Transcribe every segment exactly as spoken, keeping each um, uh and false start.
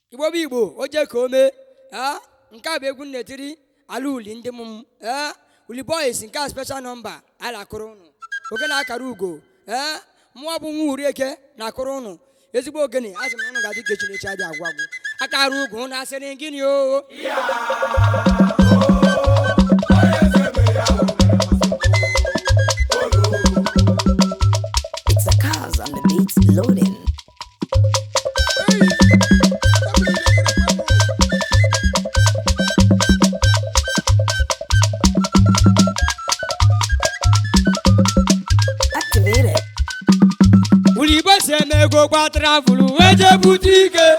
Igbo Igbo oje ka ome ah nke a bụ egwu nnetiri ala uli ndị m eh uli boys nke a special number ala akụrụ unu ogene akara ugo eh mmụọ bụ nwa urieke na akụrụ unu ezigbo ogene asị m unu ga-adị gechi n'echi adị agwa agwụ akara ugo na asịrị gịnị o It's the cars on the beats loading. Activated. uli boys emego kwa travel weje butike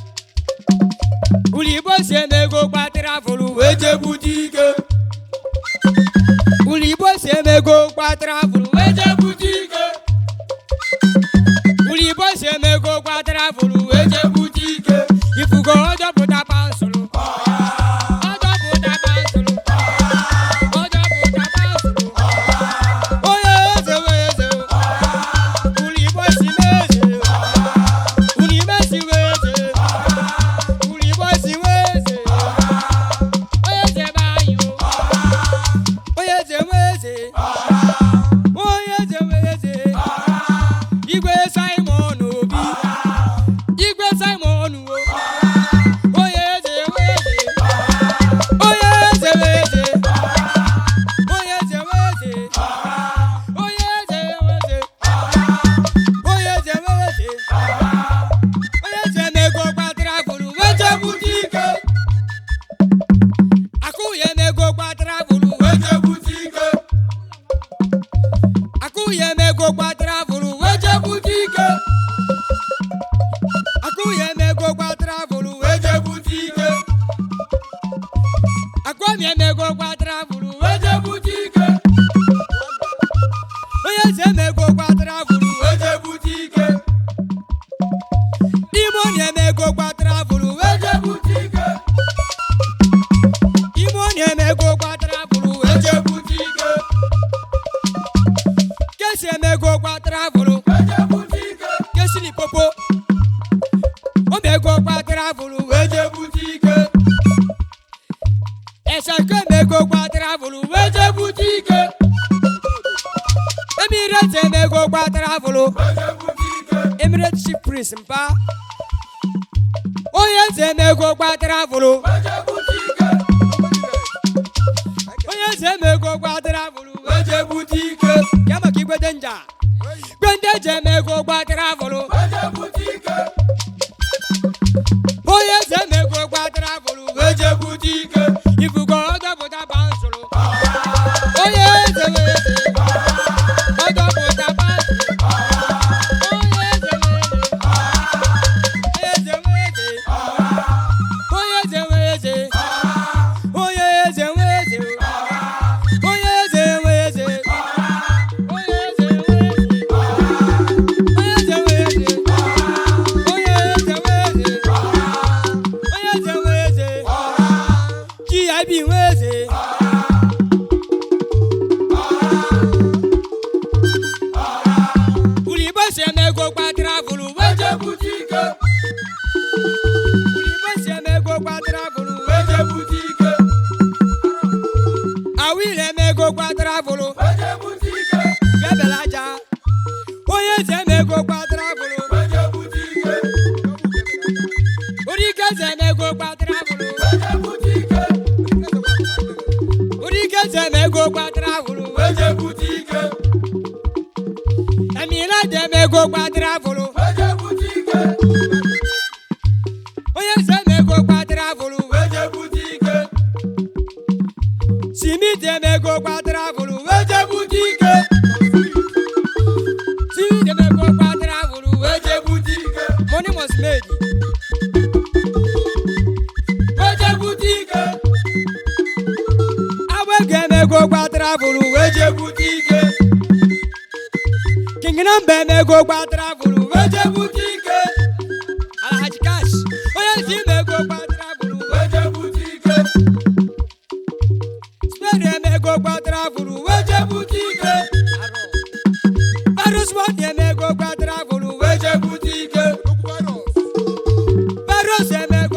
uli boys emego kwa travel weje butike uli boys emego kwa travel weje butike uli boys emego kwa travel weje butike ifugo ojo puta pansulu ojo puta pansulu ojo puta pansulu oye eze weze uli boys meze uli mezi weze uli boys weze oye ze bayo oye ze weze oye ze weze igwe Simon Obi igwe Simon o oye ze weze oye ze weze oye ze weze oye ze weze oye ze weze oye ze mego kwa travel weje butike akuye mego kwa travel weje butike akuye mego kwa travel weje butike akuye mego kwa travel weje butike akwami mego kwa travel weje butike oye ze mego kwa travel weje butike imoni mego kwa travel weje butike imoni mego kwa travel weje butike kesi mego kwa travel weje butike kesi ni popo o mego kwa travel weje butike esa ke mego kwa travel weje butike emirate mego kwa travel weje butike emirate chief prince mpa oye ze mego kwa travel weje butike oye ze mego kwa travel weje butike kama kigwe denja gwende je mego kwa travel weje butike oye ze mego kwa travel weje butike ifugo odo buta bansulu oye ze weze odo buta bansulu oye ze weze oye ze weze oye ze weze oye ze weze oye ze weze oye ze weze oye ze weze oye ze weze ki abi weze uli bose mego kwa travel weje butike uli bose mego kwa travel weje butike awile mego kwa travel weje butike gebelaja oye ze mego kwa travel weje butike orike ze mego kwa travel weje butike orike ze mego kwa travel weje butike emila de mego kwa travel weje butike oye ze mego kwa travel weje butike simi de mego kwa travel weje butike simi de mego kwa travel weje butike money must made weje butike awege mego kwa travel weje butike kingdom be mego kwa travel weje butike alhaji cash oye si mego kwa travel weje butike spere mego kwa travel weje butike barus mo mego kwa travel weje butike barus mego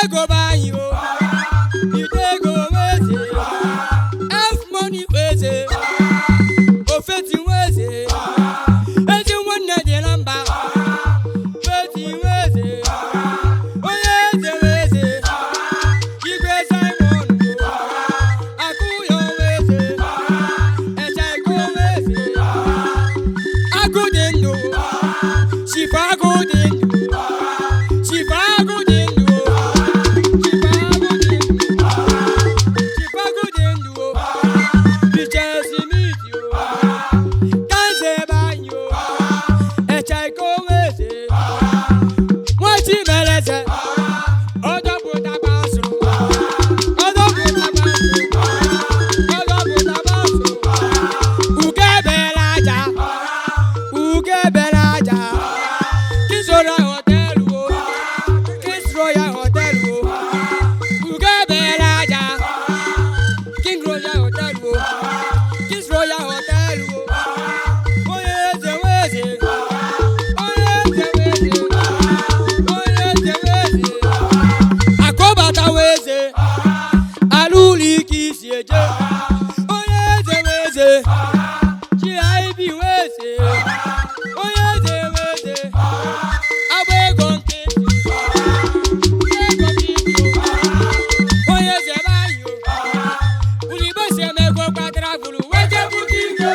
Idego banyo, idego weze, F money weze, ofeti weze, ezi mwana de namba, feti weze, oyeze weze, igwe Simon, akuyo weze, echeko weze, agudendo, shifa agudendo, shifa agudendo, shifa agudendo, shifa agudendo, bichesi mitio, kanse banyo, echeko weze, mwachi meleze, odo buta basu, odo buta basu, odo buta basu, uge belaja, uge belaja, kisora hotel wo, Kiss Royal Hotel wo, uge belaja, King Royal Hotel wo, Kiss Royal Hotel wo, oyeze weze, oyeze weze, oyeze weze, akobata weze, aluli kisieje, oyeze weze, G I B weze, oyeze weze, abego nkiti, abego nkiti, oyeze bayo, ulibose mego kwa travel, weje butike,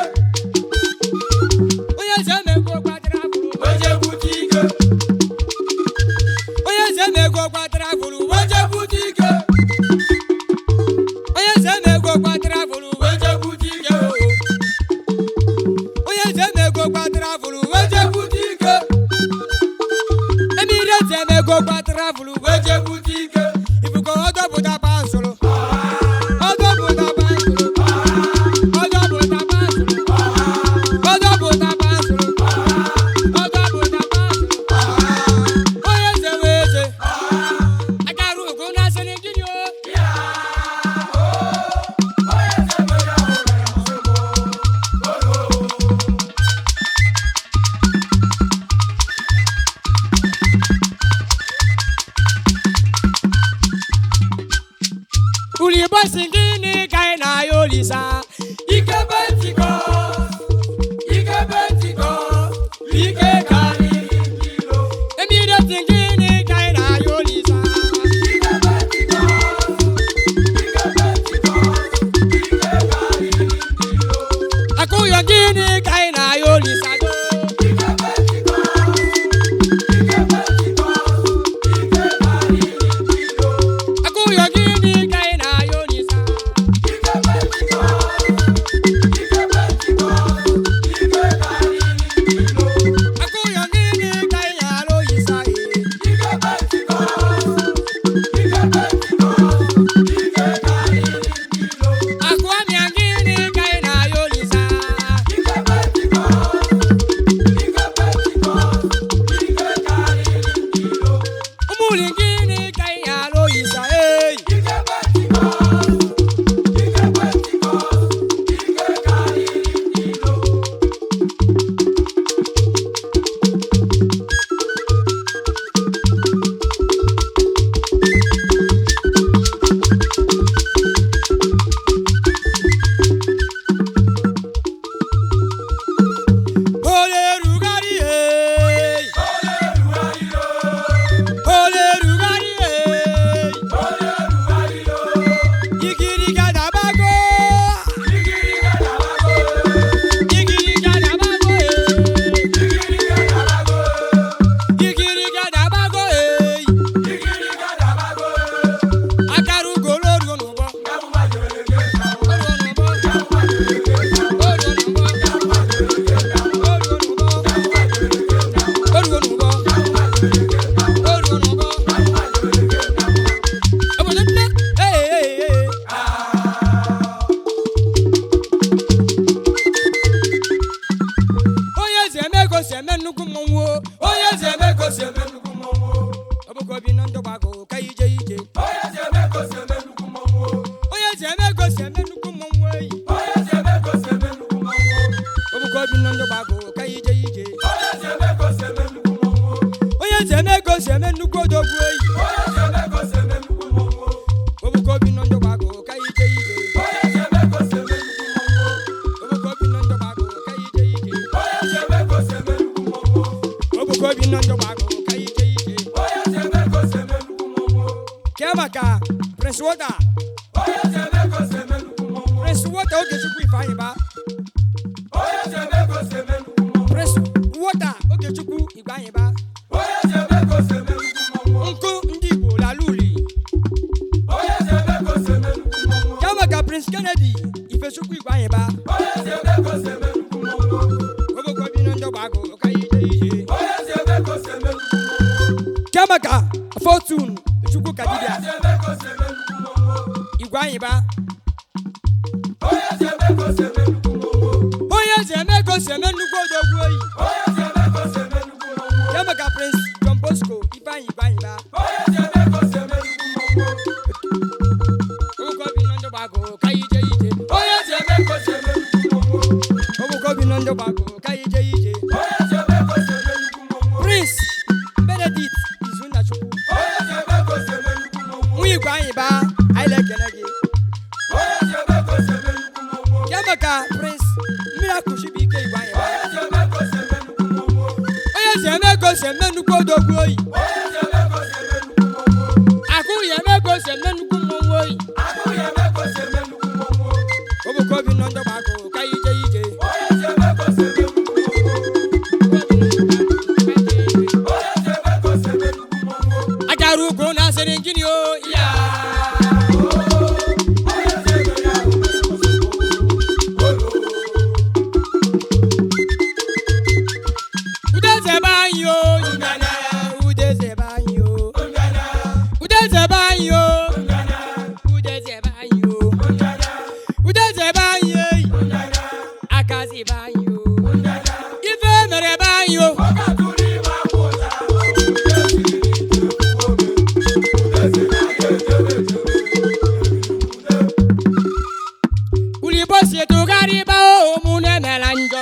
oyeze mego kwa travel, weje butike, oyeze mego kwa travel, weje butike, oyeze mego kwa travel, weje butike, oyeze mego kwa travel, weje butike, emireze mego kwa travel, weje butike, ifuko odo buta basolo, odo buta basolo, odo buta basolo, odo buta basolo, odo buta basolo, oyeze weze, agaru guna senenginyo, ulibo singini kaina yolisa, ike betiko, ike betiko, ike kali kilo, emire singini kaina yolisa, ike betiko, ike betiko, ike kali kilo, akuyo gini kaina yolisa yo, ike betiko, ike betiko, ike kali kilo, akuyo gini kaina yolisa, ike betiko. Kemaka Prince Water Prince Water oge chukwu ifeanyi ba Prince Water oge chukwu ifeanyi ba Nku ndị Igbo laluli Kemaka Prince Kennedy Ifechukwu ifeanyi ba Ogo bi no ndo bago okayi ije ije Kemaka Fortune Chukwu Kadibia Igwanyi ba Oye zeme ko seme nugo dogwu oyi Kemaka Prince John Bosco Ifeanyi Igwanyi ba Ogo bi no ndo bago kayi ije ije Oye zeme ko seme Ogo bi no ndo bago kayi ije ije Prince Benedict Izuna Chukwu Igwanyi ba I like energy Kemaka Prince Miracle Shibike Igwanyi ba Oye zeme ko seme nugo dogwu oyi Aku yeme ko seme nugo monwo oyi Obo ko bi no ndo bago kayi ije ije Agaru go na serengini o ya Udeze banyo ngana udeze banyo ngana udeze banyo ngana udeze banyo ngana udeze banyo ngana akazi banyo ngana ife mere banyo Ulibosi tugariba o mune melanjo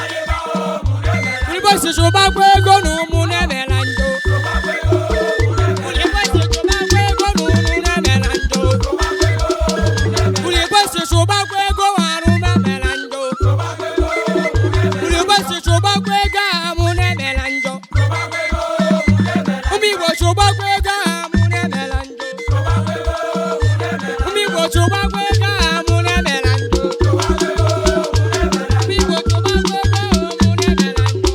Ulibosi shuba kwego no mune melanjo Ulibosi shuba kwego no mune melanjo Ulibosi shuba kwego waruma melanjo Ulibosi shuba kwega mune melanjo Umi bo shuba kwega mune melanjo Umi bo shuba kwega mune melanjo Umi bo shuba kwega mune melanjo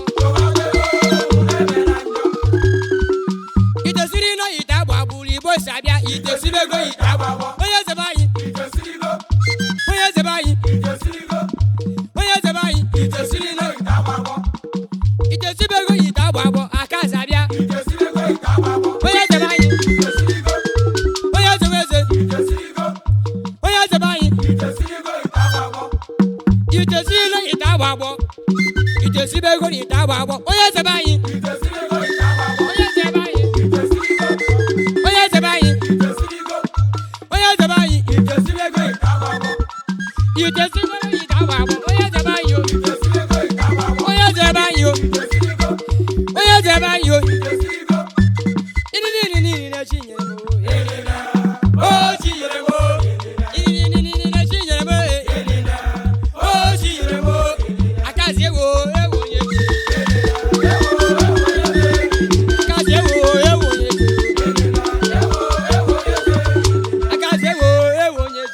Ite siri no ita bwa buli bo sabia ite sibego ita bwa Oye zebayi ite sirigo Oye zebayi ite sirigo Oye zebayi ite siri no ita bwa Ite sibego ita bwa akazabia ite sibego ita bwa Oye zebayi ite sirigo Oye zeweze ite sirigo Oye zebayi ite sirigo ita bwa Ite siri no ita bwa Ite sibego ita bwa Oye zebayi ite sirigo ita bwa Oye zebayi ite sirigo Oye zebayi ite sirigo Oye zebayi ite sibego ita bwa Ite sibego ita bwa Oye zebayi ite sibego ita bwa Oye zebayi ite sirigo Oye zebayi ite sirigo Ini ni ni ni na chinyere mo elena O chinyere mo Ini ni ni ni na chinyere mo elena O chinyere mo Akazie wo ewo ye Akazie wo ewo ye Akazie wo ewo ye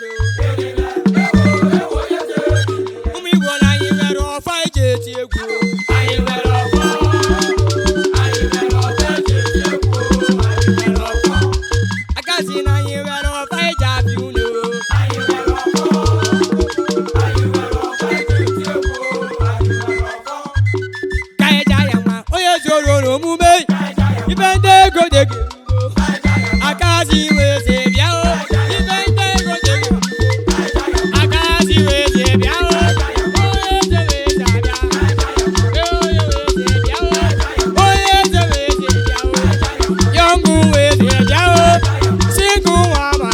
Umi wo na yin wero fa eje ti egwu Ayin wero fa Ayin wero fa eje ti egwu Ayin wero fa Akazie na yin wero fa eja bi unu Ayin wero fa Ayin wero fa eje ti egwu Ayin wero fa Kaeja ya nwa onye zoro no mume Ife nde ego dege Akazie weze bia o Ife nde ego dege Akazie weze bia o Oye ze weze bia Oye weze bia o Oye ze weze bia o Yongu weze bia o Singu wa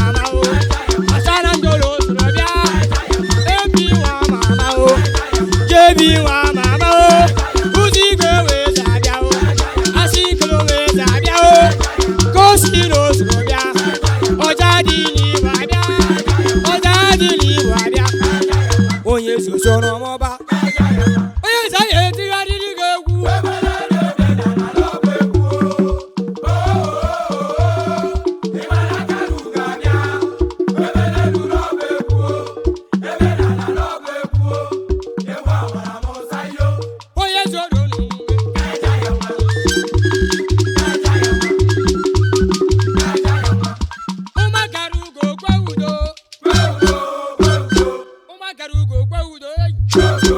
Let's go.